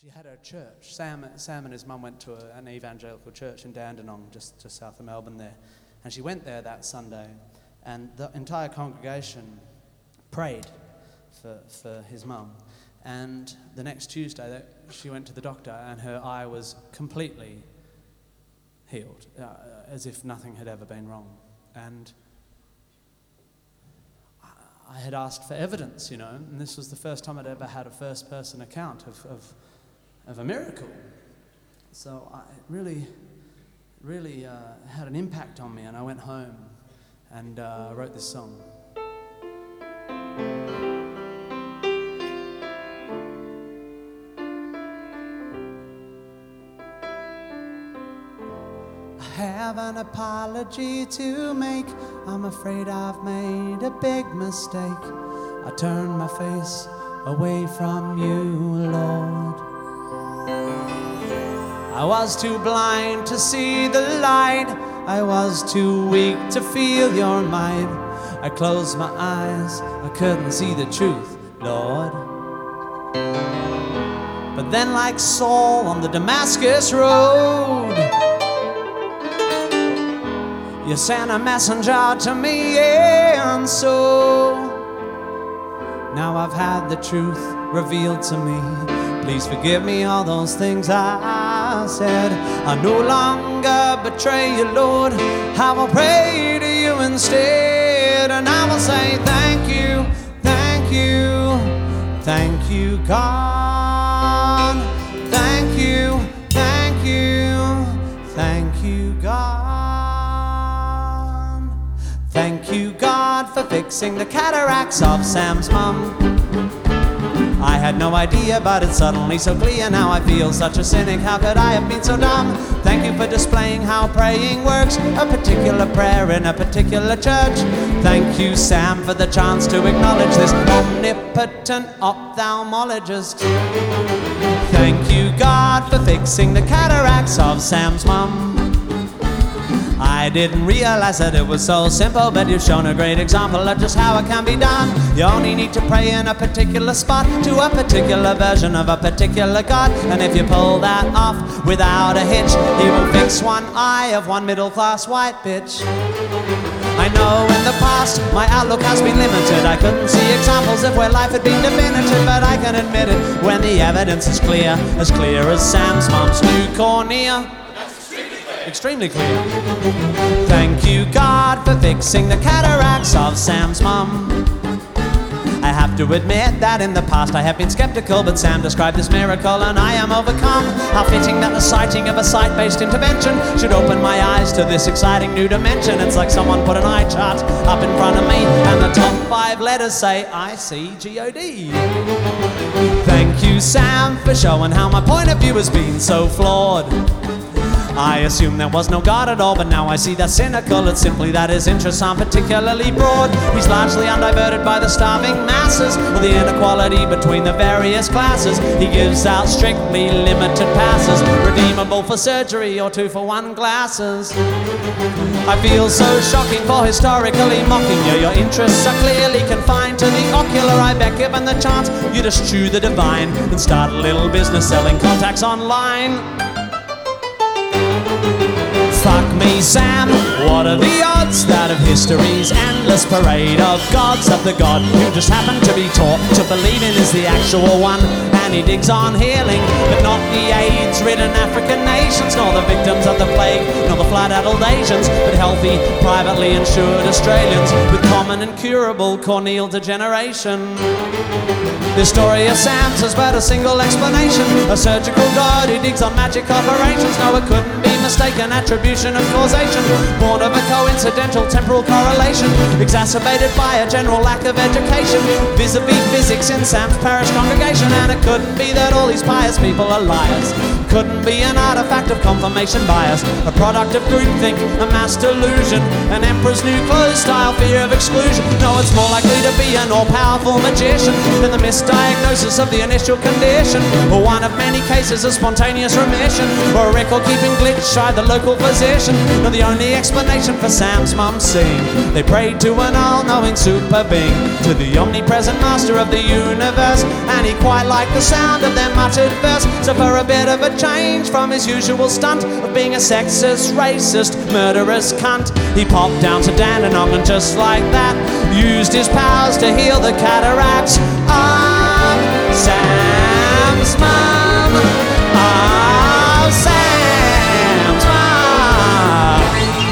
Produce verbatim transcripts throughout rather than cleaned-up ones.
She had her church. Sam, Sam and his mum went to a, an evangelical church in Dandenong, just, just south of Melbourne there. And she went there that Sunday, and the entire congregation prayed for, for his mum. And the next Tuesday, she went to the doctor, and her eye was completely healed, uh, as if nothing had ever been wrong. And I had asked for evidence, you know, and this was the first time I'd ever had a first-person account of, of, of a miracle. So I, it really, really uh, had an impact on me, and I went home and uh, wrote this song. I have an apology to make. I'm afraid I've made a big mistake. I turned my face away from you, Lord. I was too blind to see the light. I was too weak to feel your might. I closed my eyes, I couldn't see the truth, Lord. But then, like Saul on the Damascus road, you sent a messenger to me, and so now I've had the truth revealed to me. Please forgive me all those things I said. I no longer betray you, Lord. I will pray to you instead, and I will say thank you, thank you, thank you, God. Thank you, thank you, thank you, God. Thank you, God, for fixing the cataracts of Sam's mum. I had no idea, but it's suddenly so clear now. I feel such a cynic, how could I have been so dumb? Thank you for displaying how praying works, a particular prayer in a particular church. Thank you, Sam, for the chance to acknowledge this omnipotent ophthalmologist. Thank you, God, for fixing the cataracts of Sam's mum. I didn't realize that it was so simple, but you've shown a great example of just how it can be done. You only need to pray in a particular spot to a particular version of a particular God, and if you pull that off without a hitch, he will fix one eye of one middle-class white bitch. I know in the past my outlook has been limited. I couldn't see examples of where life had been definitive, but I can admit it when the evidence is clear, as clear as Sam's mom's new cornea. Extremely clear. Thank you, God, for fixing the cataracts of Sam's mum. I have to admit that in the past I have been skeptical, but Sam described this miracle and I am overcome. How fitting that the sighting of a sight-based intervention should open my eyes to this exciting new dimension. It's like someone put an eye chart up in front of me and the top five letters say I C G O D. Thank you, Sam, for showing how my point of view has been so flawed. I assumed there was no God at all, but now I see that's cynical. It's simply that his interests aren't particularly broad. He's largely undiverted by the starving masses or the inequality between the various classes. He gives out strictly limited passes, redeemable for surgery or two for one glasses. I feel so shocking for historically mocking you. Your interests are clearly confined to the ocular. I bet given the chance you'd eschew the divine and start a little business selling contacts online. Fuck me, Sam, what are the odds that of history's endless parade of gods, that the God who just happened to be taught to believe in is the actual one? And he digs on healing, but not the AIDS-ridden African nations, nor the victims of the plague, nor the flood-addled Asians, but healthy, privately insured Australians with common and curable corneal degeneration. The story of Sam's has but a single explanation, a surgical god who digs on magic operations. No, it couldn't be mistaken attribution of causation, born of a coincidental temporal correlation, exacerbated by a general lack of education vis-a-vis physics in Sam's parish congregation. And it couldn't be that all these pious people are liars. Couldn't be an artifact of confirmation bias, a product of groupthink, a mass delusion, an emperor's new clothes style fear of exclusion. No, it's more likely to be an all-powerful magician than the misdiagnosis of the initial condition, or one of many cases of spontaneous remission, or a record-keeping glitch by the local physician. No, the only explanation for Sam's mum's scene, they prayed to an all-knowing super being, to the omnipresent master of the universe, and he quite liked the sound of their muttered verse. So So for a bit of a change from his usual stunt of being a sexist, racist, murderous cunt, he popped down to Dandenong and just like that used his powers to heal the cataracts of Sam's mum. Of Sam's mum.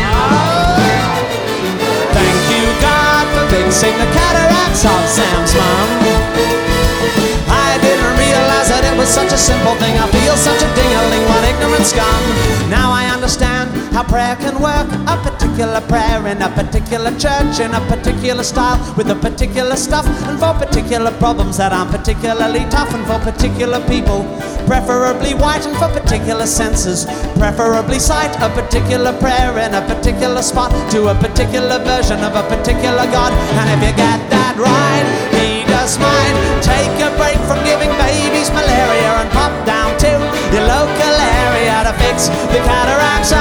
Thank you, God, for fixing the cataracts of Sam's mum. I didn't realize that it was such a simple thing. I feel such a ding-a-ling, what ignorant scum. Now I understand how prayer can work. A particular prayer in a particular church, in a particular style, with a particular stuff, and for particular problems that aren't particularly tough, and for particular people, preferably white, and for particular senses, preferably sight. A particular prayer in a particular spot, to a particular version of a particular God. And if you get that right, he does mine. Take a break from giving babies malaria and pop down to your local area to fix the cataracts